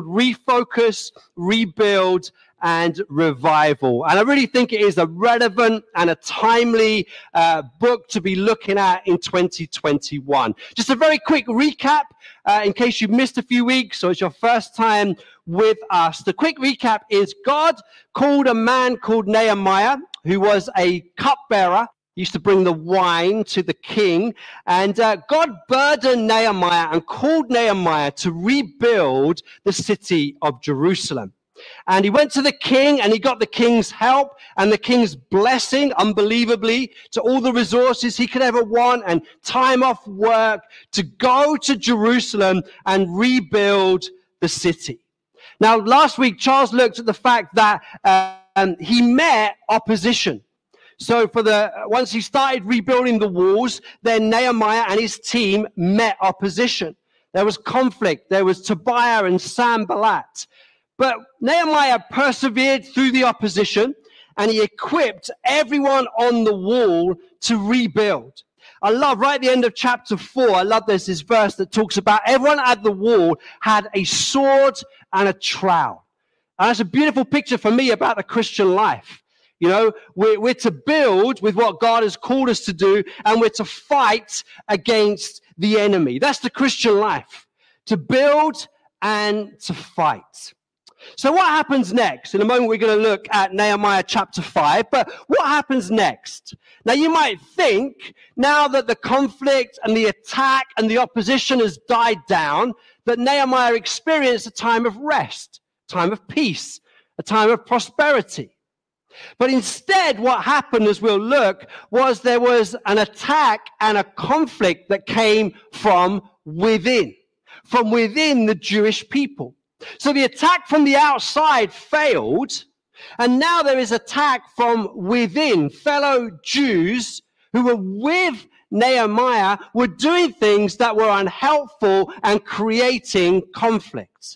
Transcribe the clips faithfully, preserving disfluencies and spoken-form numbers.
Refocus, Rebuild, and Revival. And I really think it is a relevant and a timely uh, book to be looking at in twenty twenty-one. Just a very quick recap uh, in case you've missed a few weeks or it's your first time with us. The quick recap is God called a man called Nehemiah, who was a cupbearer. He used to bring the wine to the king. And uh, God burdened Nehemiah and called Nehemiah to rebuild the city of Jerusalem. And he went to the king and he got the king's help and the king's blessing, unbelievably, to all the resources he could ever want and time off work to go to Jerusalem and rebuild the city. Now, last week, Charles looked at the fact that uh, um, he met opposition. So for the once he started rebuilding the walls, then Nehemiah and his team met opposition. There was conflict. There was Tobiah and Sanballat. But Nehemiah persevered through the opposition, and he equipped everyone on the wall to rebuild. I love, right at the end of chapter four, I love there's this verse that talks about everyone at the wall had a sword and a trowel. And that's a beautiful picture for me about the Christian life. You know, we're, we're to build with what God has called us to do, and we're to fight against the enemy. That's the Christian life, to build and to fight. So what happens next? In a moment, we're going to look at Nehemiah chapter five, but what happens next? Now, you might think, now that the conflict and the attack and the opposition has died down, that Nehemiah experienced a time of rest, a time of peace, a time of prosperity. But instead, what happened, as we'll look, was there was an attack and a conflict that came from within, from within the Jewish people. So the attack from the outside failed, and now there is attack from within. Fellow Jews who were with Nehemiah were doing things that were unhelpful and creating conflict.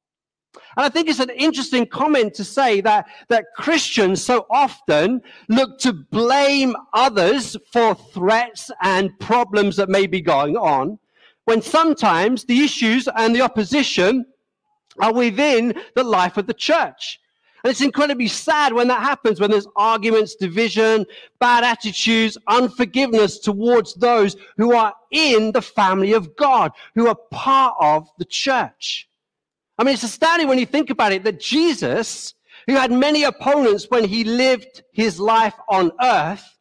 And I think it's an interesting comment to say that, that Christians so often look to blame others for threats and problems that may be going on, when sometimes the issues and the opposition are within the life of the church. And it's incredibly sad when that happens, when there's arguments, division, bad attitudes, unforgiveness towards those who are in the family of God, who are part of the church. I mean, it's astounding when you think about it that Jesus, who had many opponents when he lived his life on earth,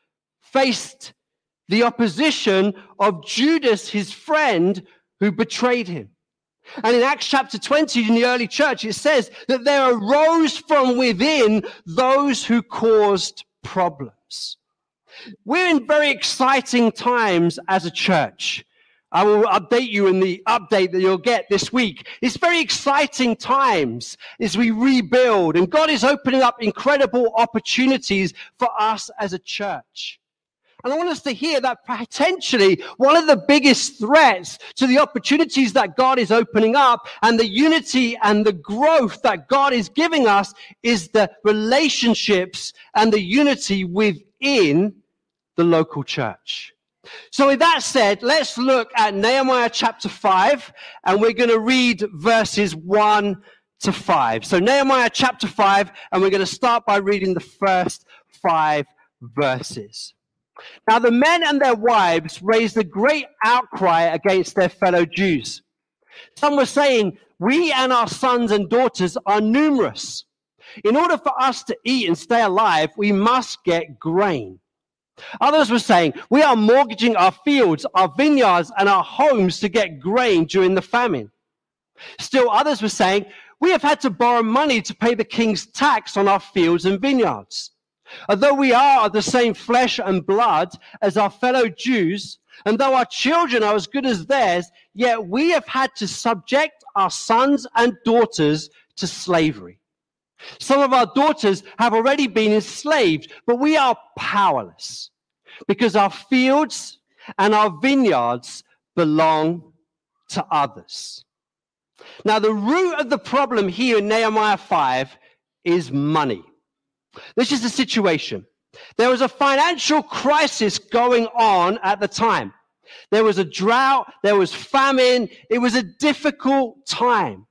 faced the opposition of Judas, his friend, who betrayed him. And in Acts chapter twenty, in the early church, it says that there arose from within those who caused problems. We're in very exciting times as a church. I will update you in the update that you'll get this week. It's very exciting times as we rebuild, and God is opening up incredible opportunities for us as a church. And I want us to hear that potentially one of the biggest threats to the opportunities that God is opening up and the unity and the growth that God is giving us is the relationships and the unity within the local church. So with that said, let's look at Nehemiah chapter five, and we're going to read verses one to five. So Nehemiah chapter five, and we're going to start by reading the first five verses. Now the men and their wives raised a great outcry against their fellow Jews. Some were saying, "We and our sons and daughters are numerous. In order for us to eat and stay alive, we must get grain." Others were saying, "We are mortgaging our fields, our vineyards, and our homes to get grain during the famine." Still others were saying, "We have had to borrow money to pay the king's tax on our fields and vineyards. Although we are of the same flesh and blood as our fellow Jews, and though our children are as good as theirs, yet we have had to subject our sons and daughters to slavery. Some of our daughters have already been enslaved, but we are powerless because our fields and our vineyards belong to others." Now, the root of the problem here in Nehemiah five is money. This is the situation. There was a financial crisis going on at the time. There was a drought, there was famine. It was a difficult time.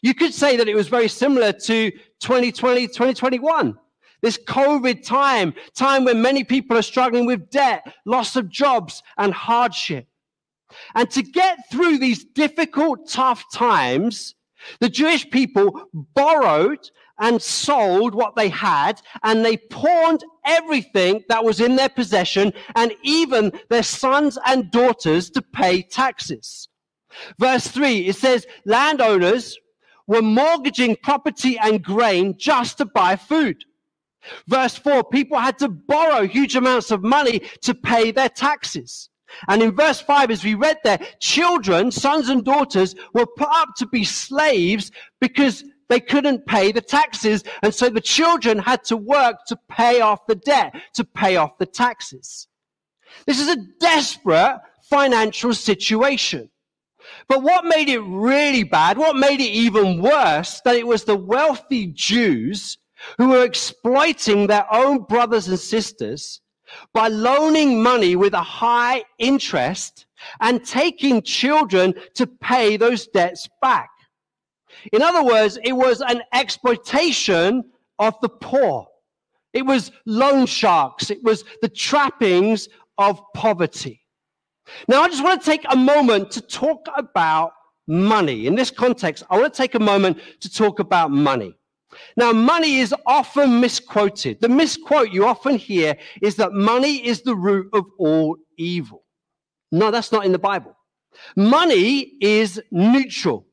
You could say that it was very similar to twenty twenty, twenty twenty-one. This COVID time, time when many people are struggling with debt, loss of jobs, and hardship. And to get through these difficult, tough times, the Jewish people borrowed and sold what they had, and they pawned everything that was in their possession, and even their sons and daughters, to pay taxes. Verse three, it says, landowners were mortgaging property and grain just to buy food. Verse four, people had to borrow huge amounts of money to pay their taxes. And in verse five, as we read there, children, sons and daughters, were put up to be slaves because they couldn't pay the taxes. And so the children had to work to pay off the debt, to pay off the taxes. This is a desperate financial situation. But what made it really bad, what made it even worse, that it was the wealthy Jews who were exploiting their own brothers and sisters by loaning money with a high interest and taking children to pay those debts back. In other words, it was an exploitation of the poor. It was loan sharks. It was the trappings of poverty. Now, I just want to take a moment to talk about money. In this context, I want to take a moment to talk about money. Now, money is often misquoted. The misquote you often hear is that money is the root of all evil. No, that's not in the Bible. Money is neutral.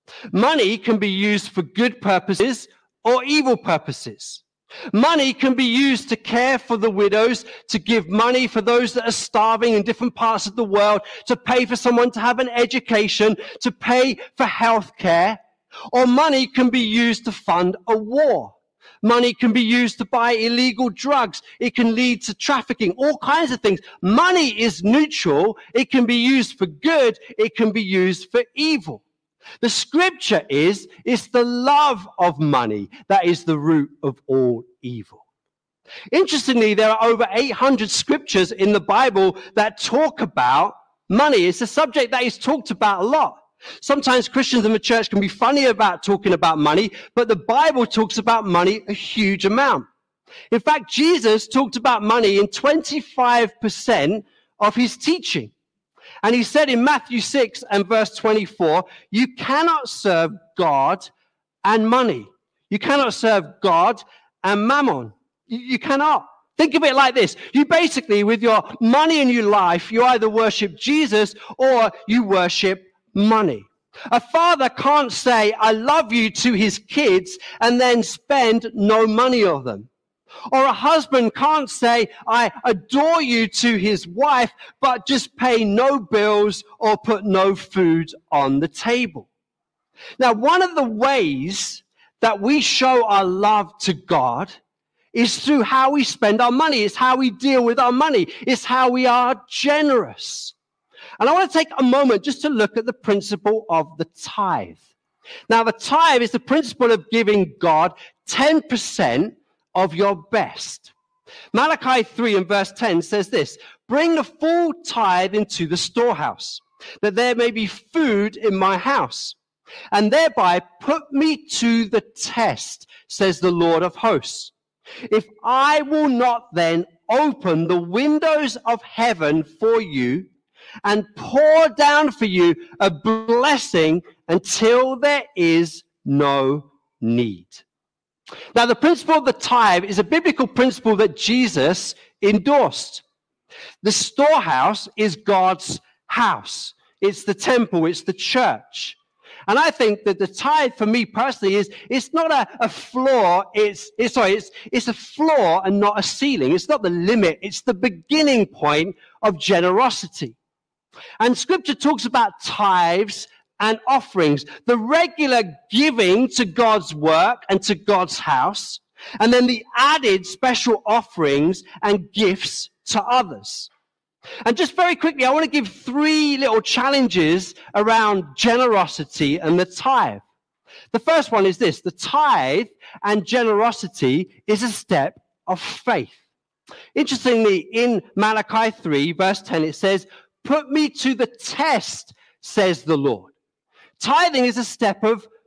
Money can be used for good purposes or evil purposes. Money can be used to care for the widows, to give money for those that are starving in different parts of the world, to pay for someone to have an education, to pay for health care. Or money can be used to fund a war. Money can be used to buy illegal drugs. It can lead to trafficking, all kinds of things. Money is neutral. It can be used for good. It can be used for evil. The scripture is, it's the love of money that is the root of all evil. Interestingly, there are over eight hundred scriptures in the Bible that talk about money. It's a subject that is talked about a lot. Sometimes Christians in the church can be funny about talking about money, but the Bible talks about money a huge amount. In fact, Jesus talked about money in twenty-five percent of his teaching. And he said in Matthew six and verse twenty-four, you cannot serve God and money. You cannot serve God and mammon. You, you cannot. Think of it like this. You basically, with your money in your life, you either worship Jesus or you worship money. A father can't say, I love you to his kids and then spend no money on them. Or a husband can't say, I adore you to his wife, but just pay no bills or put no food on the table. Now, one of the ways that we show our love to God is through how we spend our money. It's how we deal with our money. It's how we are generous. And I want to take a moment just to look at the principle of the tithe. Now, the tithe is the principle of giving God ten percent of your best. Malachi three and verse ten says this, bring the full tithe into the storehouse, that there may be food in my house, and thereby put me to the test, says the Lord of hosts. If I will not then open the windows of heaven for you, and pour down for you a blessing until there is no need. Now, the principle of the tithe is a biblical principle that Jesus endorsed. The storehouse is God's house. It's the temple. It's the church. And I think that the tithe, for me personally, is it's not a, a floor. It's, it's sorry, it's, it's a floor and not a ceiling. It's not the limit. It's the beginning point of generosity. And scripture talks about tithes and offerings, the regular giving to God's work and to God's house, and then the added special offerings and gifts to others. And just very quickly, I want to give three little challenges around generosity and the tithe. The first one is this: the tithe and generosity is a step of faith. Interestingly, in Malachi three, verse ten, it says, put me to the test, says the Lord. Tithing is a step of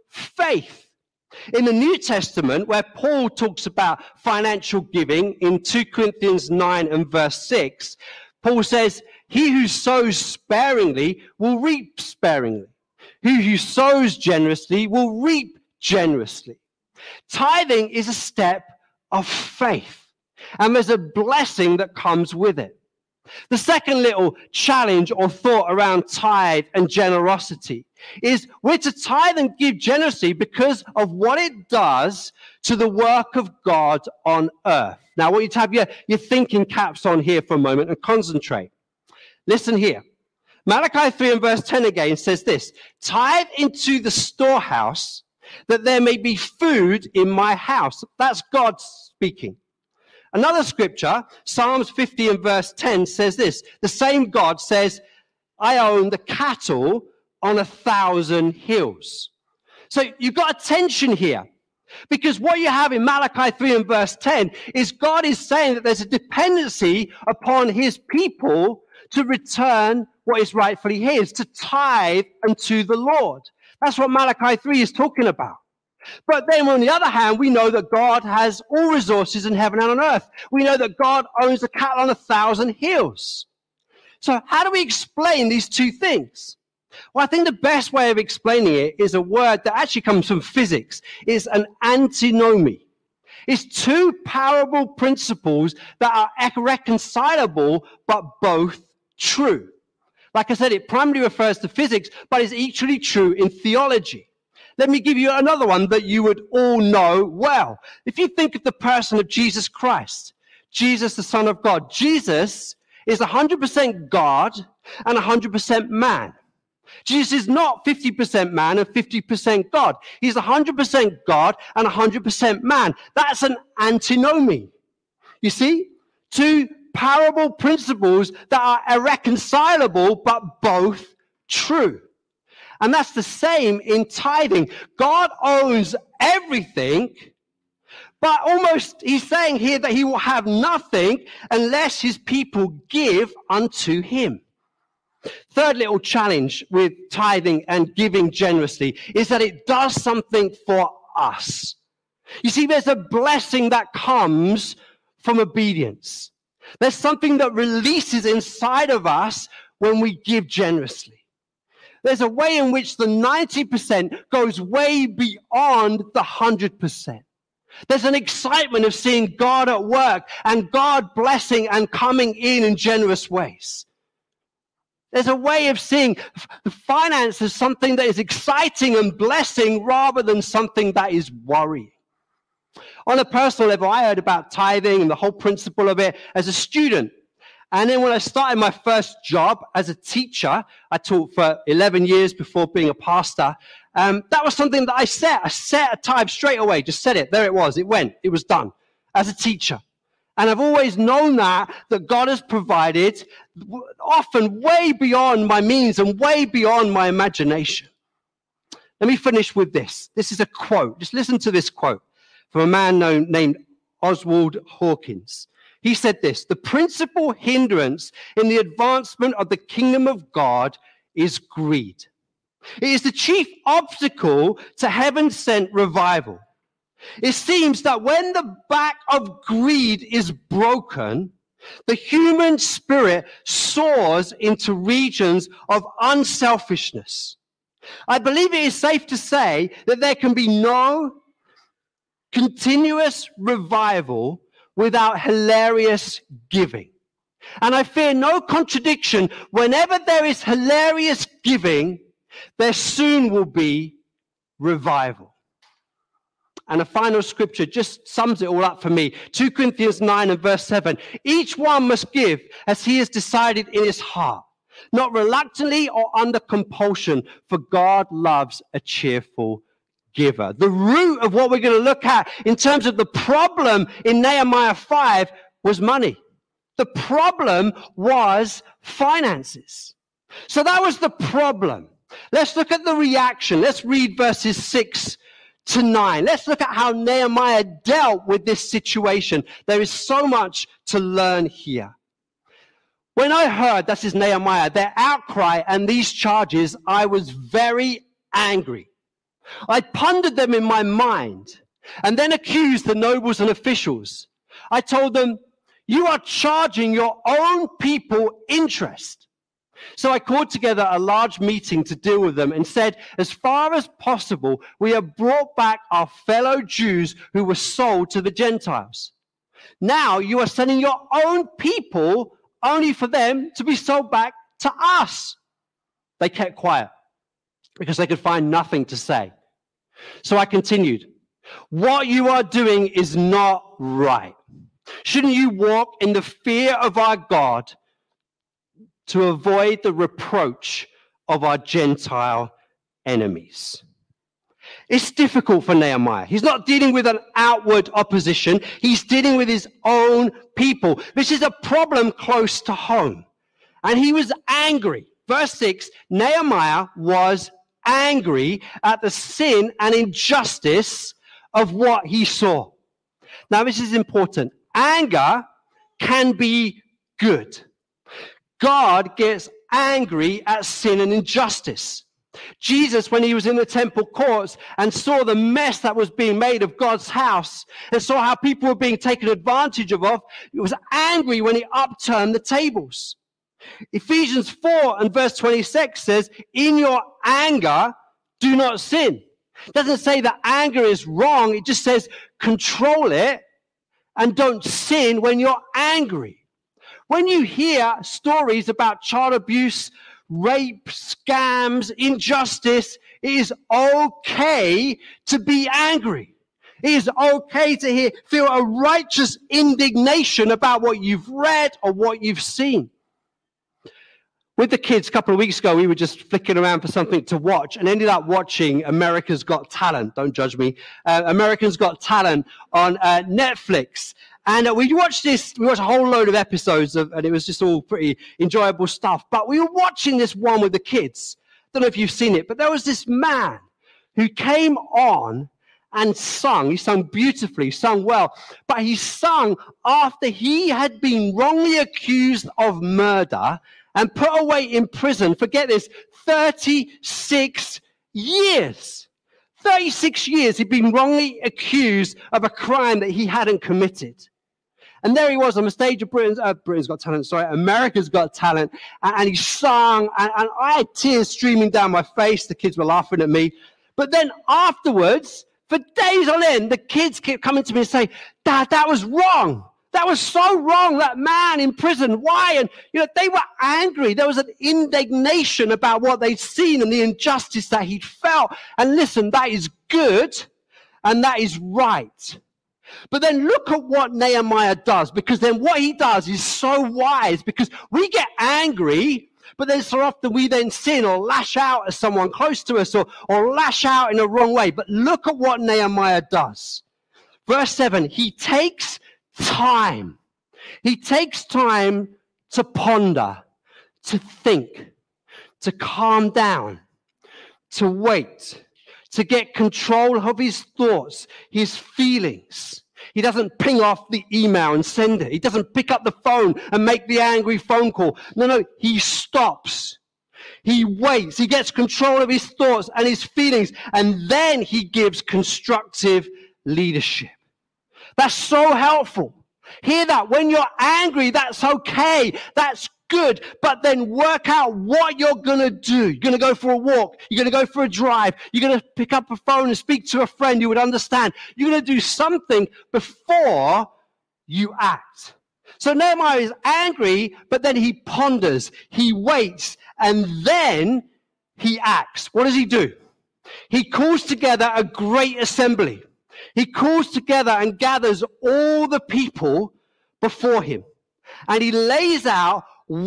faith. In the New Testament, where Paul talks about financial giving in two Corinthians nine and verse six, Paul says, he who sows sparingly will reap sparingly. He who sows generously will reap generously. Tithing is a step of faith, and there's a blessing that comes with it. The second little challenge or thought around tithe and generosity is we're to tithe and give generously because of what it does to the work of God on earth. Now, I want you to have your, your thinking caps on here for a moment and concentrate. Listen here. Malachi three and verse ten again says this, tithe into the storehouse that there may be food in my house. That's God speaking. Another scripture, Psalms fifty and verse ten says this, the same God says, I own the cattle on a thousand hills. So you've got a tension here, because what you have in Malachi three and verse ten is God is saying that there's a dependency upon his people to return what is rightfully his, to tithe unto the Lord. That's what Malachi three is talking about. But then on the other hand, we know that God has all resources in heaven and on earth. We know that God owns the cattle on a thousand hills. So how do we explain these two things? Well, I think the best way of explaining it is a word that actually comes from physics. It's an antinomy. It's two parable principles that are irreconcilable, but both true. Like I said, it primarily refers to physics, but it's equally true in theology. Let me give you another one that you would all know well. If you think of the person of Jesus Christ, Jesus, the Son of God, Jesus is one hundred percent God and one hundred percent man. Jesus is not fifty percent man and fifty percent God. He's one hundred percent God and one hundred percent man. That's an antinomy. You see? Two parable principles that are irreconcilable, but both true. And that's the same in tithing. God owns everything, but almost he's saying here that he will have nothing unless his people give unto him. Third little challenge with tithing and giving generously is that it does something for us. You see, there's a blessing that comes from obedience. There's something that releases inside of us when we give generously. There's a way in which the ninety percent goes way beyond the one hundred percent. There's an excitement of seeing God at work and God blessing and coming in in generous ways. There's a way of seeing the finance as something that is exciting and blessing rather than something that is worrying. On a personal level, I heard about tithing and the whole principle of it as a student. And then when I started my first job as a teacher, I taught for eleven years before being a pastor. Um, that was something that I set. I set a tithe straight away, just said it. There it was. It went. It was done as a teacher. And I've always known that, that God has provided often way beyond my means and way beyond my imagination. Let me finish with this. This is a quote. Just listen to this quote from a man known, named Oswald Hawkins. He said this, the principal hindrance in the advancement of the kingdom of God is greed. It is the chief obstacle to heaven-sent revival. It seems that when the back of greed is broken, the human spirit soars into regions of unselfishness. I believe it is safe to say that there can be no continuous revival without hilarious giving. And I fear no contradiction. Whenever there is hilarious giving, there soon will be revival. And a final scripture just sums it all up for me. two Corinthians nine and verse seven. Each one must give as he has decided in his heart, not reluctantly or under compulsion, for God loves a cheerful giver. The root of what we're going to look at in terms of the problem in Nehemiah five was money. The problem was finances. So that was the problem. Let's look at the reaction. Let's read verses six to nine. Let's look at how Nehemiah dealt with this situation. There is so much to learn here. When I heard, that is Nehemiah, their outcry and these charges, I was very angry. I pondered them in my mind and then accused the nobles and officials. I told them, you are charging your own people interest. So I called together a large meeting to deal with them and said, as far as possible, we have brought back our fellow Jews who were sold to the Gentiles. Now you are sending your own people only for them to be sold back to us. They kept quiet because they could find nothing to say. So I continued, what you are doing is not right. Shouldn't you walk in the fear of our God to avoid the reproach of our Gentile enemies? It's difficult for Nehemiah. He's not dealing with an outward opposition. He's dealing with his own people. This is a problem close to home. And he was angry. Verse six, Nehemiah was angry at the sin and injustice of what he saw. Now, this is important. Anger can be good. God gets angry at sin and injustice. Jesus, when he was in the temple courts and saw the mess that was being made of God's house and saw how people were being taken advantage of, he was angry when he upturned the tables. Ephesians four and verse twenty-six says, in your anger, do not sin. It doesn't say that anger is wrong. It just says control it and don't sin when you're angry. When you hear stories about child abuse, rape, scams, injustice, it is okay to be angry. It is okay to hear, feel a righteous indignation about what you've read or what you've seen. With the kids a couple of weeks ago, we were just flicking around for something to watch and ended up watching America's Got Talent. Don't judge me. Uh, America's Got Talent on uh, Netflix. And uh, we watched this, we watched a whole load of episodes of, and it was just all pretty enjoyable stuff. But we were watching this one with the kids. Don't know if you've seen it, but there was this man who came on and sung. He sung beautifully, sung well. But he sung after he had been wrongly accused of murder and put away in prison, forget this, thirty-six years. thirty-six years he'd been wrongly accused of a crime that he hadn't committed. And there he was on the stage of Britain's, uh, Britain's Got Talent, sorry, America's Got Talent, and, and he sung, and, and I had tears streaming down my face. The kids were laughing at me. But then afterwards, for days on end, the kids kept coming to me and saying, Dad, that was wrong. That was so wrong, that man in prison. Why? And, you know, they were angry. There was an indignation about what they'd seen and the injustice that he'd felt. And listen, that is good and that is right. But then look at what Nehemiah does, because then what he does is so wise, because we get angry, but then so often we then sin or lash out at someone close to us or, or lash out in a wrong way. But look at what Nehemiah does. Verse seven, he takes time. He takes time to ponder, to think, to calm down, to wait, to get control of his thoughts, his feelings. He doesn't ping off the email and send it. He doesn't pick up the phone and make the angry phone call. No, no, he stops. He waits. He gets control of his thoughts and his feelings, and then he gives constructive leadership. That's so helpful. Hear that. When you're angry, that's okay. That's good. But then work out what you're going to do. You're going to go for a walk. You're going to go for a drive. You're going to pick up a phone and speak to a friend who would understand. You're going to do something before you act. So Nehemiah is angry, but then he ponders, he waits, and then he acts. What does he do? He calls together a great assembly. He calls together and gathers all the people before him. And he lays out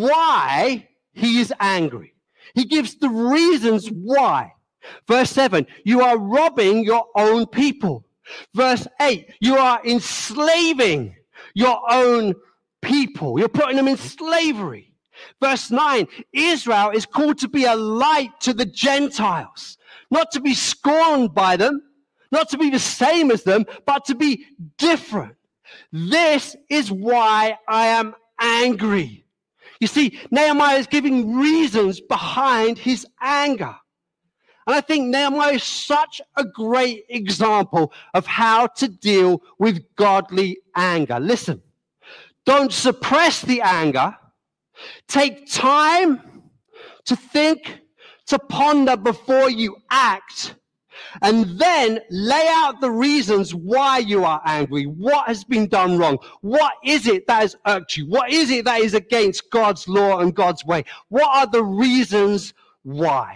why he is angry. He gives the reasons why. Verse seven, you are robbing your own people. Verse eight, you are enslaving your own people. You're putting them in slavery. Verse nine, Israel is called to be a light to the Gentiles, not to be scorned by them, not to be the same as them, but to be different. This is why I am angry. You see, Nehemiah is giving reasons behind his anger. And I think Nehemiah is such a great example of how to deal with godly anger. Listen, don't suppress the anger. Take time to think, to ponder before you act, and then lay out the reasons why you are angry. What has been done wrong? What is it that has irked you? What is it that is against God's law and God's way? What are the reasons why?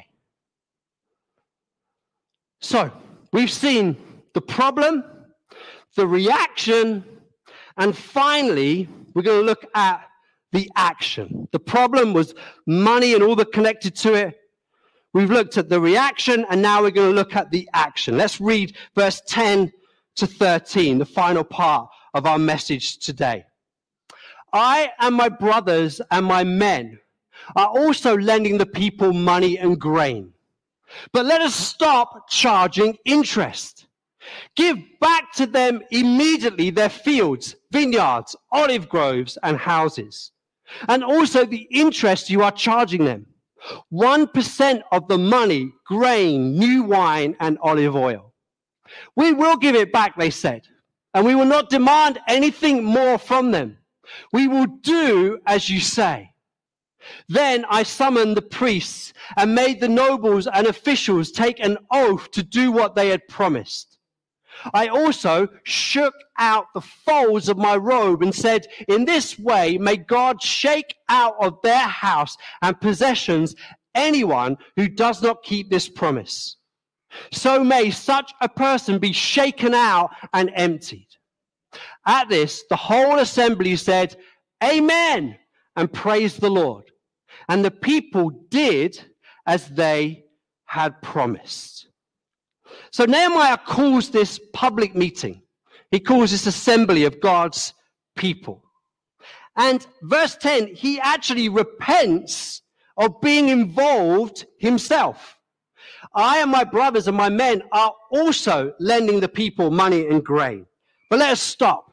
So, we've seen the problem, the reaction, and finally, we're going to look at the action. The problem was money and all that connected to it. We've looked at the reaction, and now we're going to look at the action. Let's read verse ten to thirteen, the final part of our message today. I and my brothers and my men are also lending the people money and grain. But let us stop charging interest. Give back to them immediately their fields, vineyards, olive groves, and houses, and also the interest you are charging them. One percent of the money, grain, new wine, and olive oil. We will give it back, they said, and we will not demand anything more from them. We will do as you say. Then I summoned the priests and made the nobles and officials take an oath to do what they had promised. I also shook out the folds of my robe and said, in this way, may God shake out of their house and possessions anyone who does not keep this promise. So may such a person be shaken out and emptied. At this, the whole assembly said, Amen, and praised the Lord. And the people did as they had promised. So Nehemiah calls this public meeting. He calls this assembly of God's people. And verse ten, he actually repents of being involved himself. I and my brothers and my men are also lending the people money and grain. But let us stop.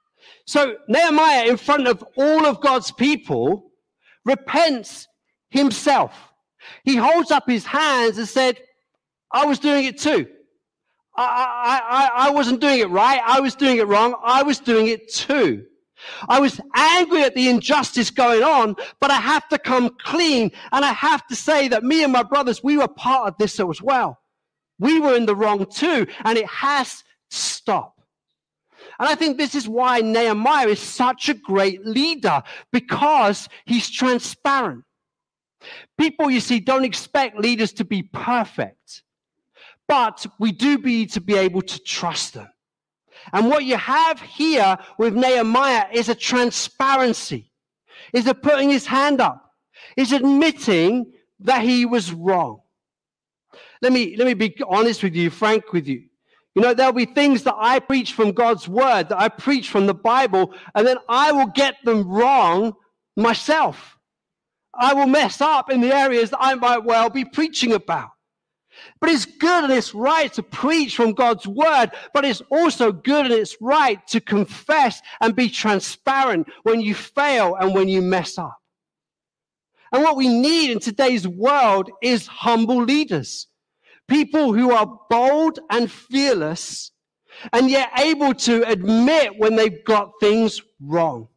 So Nehemiah, in front of all of God's people, repents himself. He holds up his hands and said, I was doing it too. I, I, I, I wasn't doing it right. I was doing it wrong. I was doing it too. I was angry at the injustice going on, but I have to come clean. And I have to say that me and my brothers, we were part of this as well. We were in the wrong too. And it has to stop. And I think this is why Nehemiah is such a great leader, because he's transparent. People, you see, don't expect leaders to be perfect, but we do need to be able to trust them. And what you have here with Nehemiah is a transparency, is a putting his hand up, is admitting that he was wrong. Let me, let me be honest with you, frank with you. You know, there'll be things that I preach from God's word, that I preach from the Bible, and then I will get them wrong myself. I will mess up in the areas that I might well be preaching about. But it's good and it's right to preach from God's word, but it's also good and it's right to confess and be transparent when you fail and when you mess up. And what we need in today's world is humble leaders. People who are bold and fearless, and yet able to admit when they've got things wrong.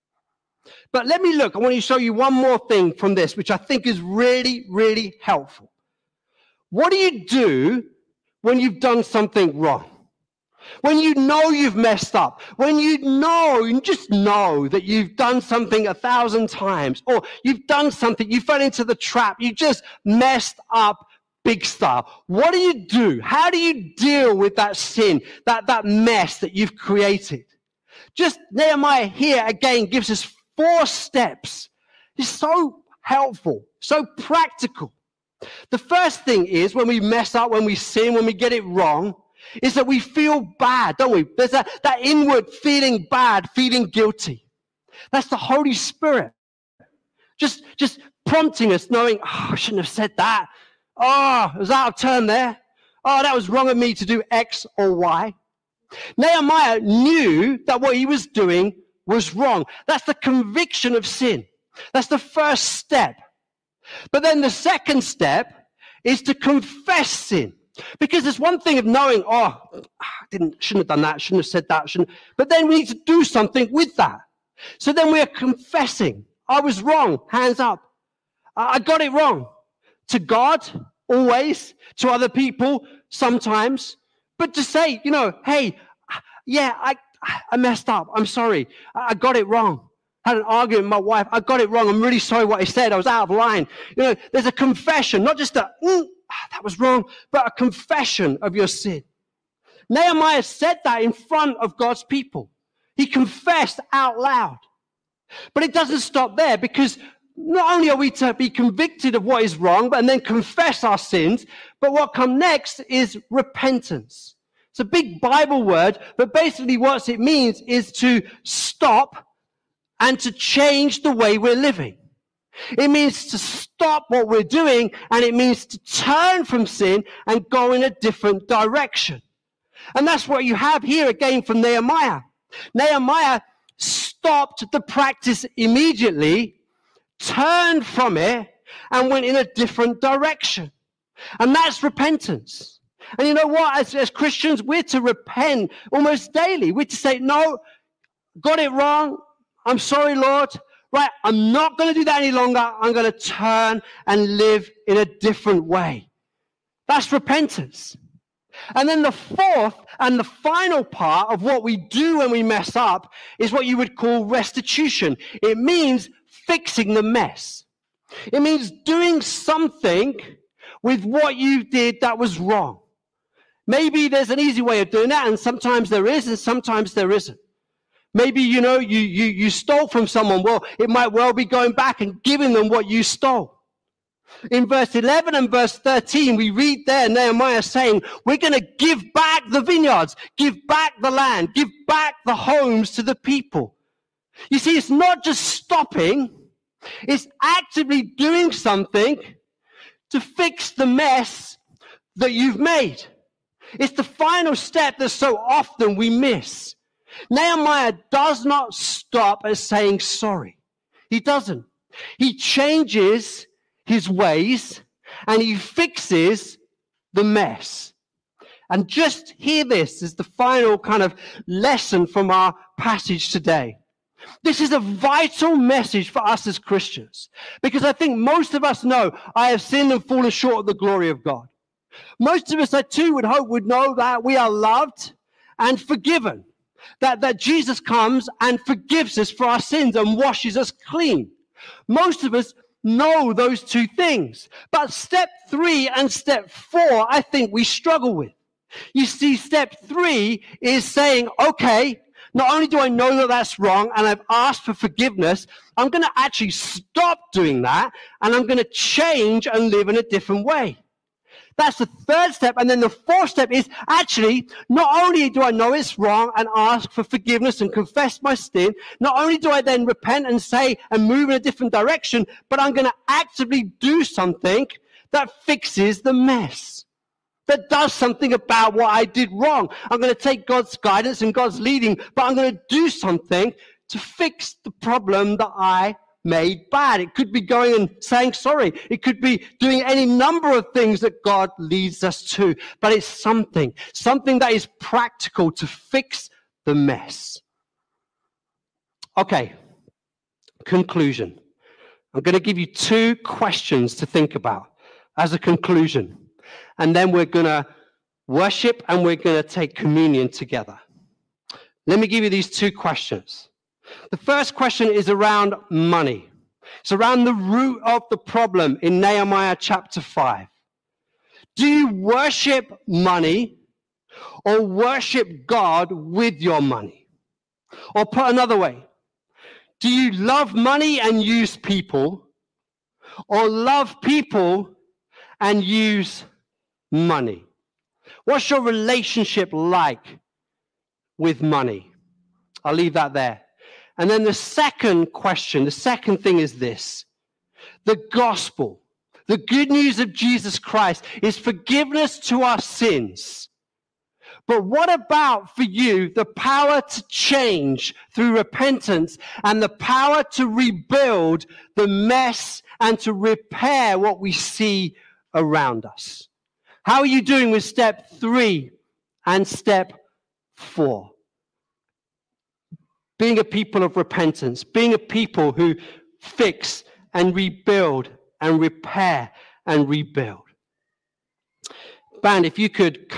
But let me look. I want to show you one more thing from this, which I think is really, really helpful. What do you do when you've done something wrong? When you know you've messed up? When you know, you just know that you've done something a thousand times, or you've done something, you fell into the trap, you just messed up big style. What do you do? How do you deal with that sin, that, that mess that you've created? Just Nehemiah here again gives us four steps. It's so helpful, so practical. The first thing is when we mess up, when we sin, when we get it wrong, is that we feel bad, don't we? There's that, that inward feeling bad, feeling guilty. That's the Holy Spirit. Just, just prompting us, knowing, oh, I shouldn't have said that. Oh, I was out of turn there. Oh, that was wrong of me to do X or Y. Nehemiah knew that what he was doing was wrong. That's the conviction of sin. That's the first step. But then the second step is to confess sin. Because there's one thing of knowing, oh, I didn't, shouldn't have done that, shouldn't have said that, shouldn't. But then we need to do something with that. So then we are confessing. I was wrong. Hands up. I got it wrong. To God, always. To other people, sometimes. But to say, you know, hey, yeah, I, I messed up. I'm sorry. I got it wrong. I had an argument with my wife. I got it wrong. I'm really sorry what I said. I was out of line. You know, there's a confession, not just a, mm, that was wrong, but a confession of your sin. Nehemiah said that in front of God's people. He confessed out loud. But it doesn't stop there, because not only are we to be convicted of what is wrong, but and then confess our sins, but what comes next is repentance. It's a big Bible word, but basically what it means is to stop and to change the way we're living. It means to stop what we're doing, and it means to turn from sin and go in a different direction. And that's what you have here again from Nehemiah. Nehemiah stopped the practice immediately, turned from it, and went in a different direction. And that's repentance. And you know what? As, as Christians, we're to repent almost daily. We're to say, no, got it wrong. I'm sorry, Lord. Right, I'm not going to do that any longer. I'm going to turn and live in a different way. That's repentance. And then the fourth and the final part of what we do when we mess up is what you would call restitution. It means fixing the mess. It means doing something with what you did that was wrong. Maybe there's an easy way of doing that, and sometimes there is, and sometimes there isn't. Maybe, you know, you, you, you stole from someone. Well, it might well be going back and giving them what you stole. In verse eleven and verse thirteen, we read there Nehemiah saying, we're going to give back the vineyards, give back the land, give back the homes to the people. You see, it's not just stopping, it's actively doing something to fix the mess that you've made. It's the final step that so often we miss. Nehemiah does not stop at saying sorry. He doesn't. He changes his ways and he fixes the mess. And just hear this as the final kind of lesson from our passage today. This is a vital message for us as Christians, because I think most of us know I have sinned and fallen short of the glory of God. Most of us, I too would hope, would know that we are loved and forgiven. That, that Jesus comes and forgives us for our sins and washes us clean. Most of us know those two things. But step three and step four, I think we struggle with. You see, step three is saying, okay, not only do I know that that's wrong and I've asked for forgiveness, I'm going to actually stop doing that and I'm going to change and live in a different way. That's the third step. And then the fourth step is actually, not only do I know it's wrong and ask for forgiveness and confess my sin, not only do I then repent and say and move in a different direction, but I'm going to actively do something that fixes the mess, that does something about what I did wrong. I'm going to take God's guidance and God's leading, but I'm going to do something to fix the problem that I made bad. It could be going and saying sorry. It could be doing any number of things that God leads us to. But it's something, something that is practical to fix the mess. Okay, conclusion. I'm going to give you two questions to think about as a conclusion. And then we're going to worship and we're going to take communion together. Let me give you these two questions. The first question is around money. It's around the root of the problem in Nehemiah chapter five. Do you worship money or worship God with your money? Or put another way, do you love money and use people, or love people and use money? What's your relationship like with money? I'll leave that there. And then the second question, the second thing is this. The gospel, the good news of Jesus Christ is forgiveness to our sins. But what about for you the power to change through repentance and the power to rebuild the mess and to repair what we see around us? How are you doing with step three and step four? Being a people of repentance, being a people who fix and rebuild and repair and rebuild. Band, if you could